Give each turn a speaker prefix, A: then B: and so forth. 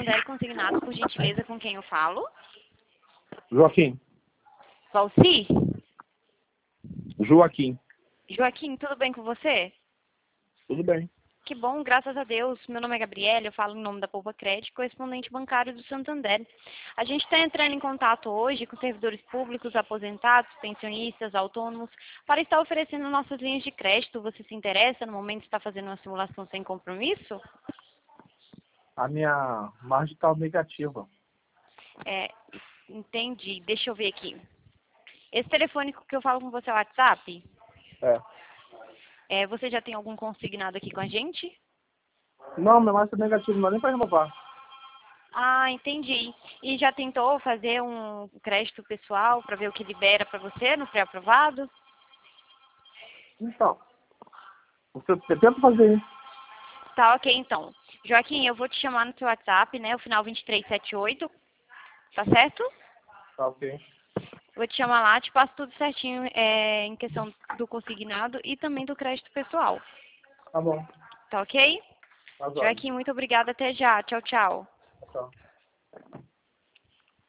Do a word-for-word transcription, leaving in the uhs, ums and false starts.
A: Santander Consignado, por gentileza, com quem eu falo?
B: Joaquim.
A: Valci?
B: Joaquim.
A: Joaquim, tudo bem com você?
B: Tudo bem.
A: Que bom, graças a Deus. Meu nome é Gabriela, eu falo em nome da Poupa Crédito, correspondente bancário do Santander. A gente está entrando em contato hoje com servidores públicos, aposentados, pensionistas, autônomos, para estar oferecendo nossas linhas de crédito. Você se interessa no momento de estar fazendo uma simulação sem compromisso?
B: A minha margem está negativa.
A: É, entendi. Deixa eu ver aqui. Esse telefone que eu falo com você é o WhatsApp?
B: É.
A: É, você já tem algum consignado aqui com a gente?
B: Não, minha margem está negativa, não é nem para renovar.
A: Ah, entendi. E já tentou fazer um crédito pessoal para ver o que libera para você no pré-aprovado?
B: Então, você, você tenta fazer isso.
A: Tá, ok, então. Joaquim, eu vou te chamar no seu WhatsApp, né? O final vinte e três setenta e oito. Tá certo?
B: Tá ok.
A: Vou te chamar lá, te passo tudo certinho é, em questão do consignado e também do crédito pessoal.
B: Tá bom.
A: Tá ok?
B: Tá jóia.
A: Joaquim, muito obrigada. Até já. Tchau, tchau.
B: Tchau.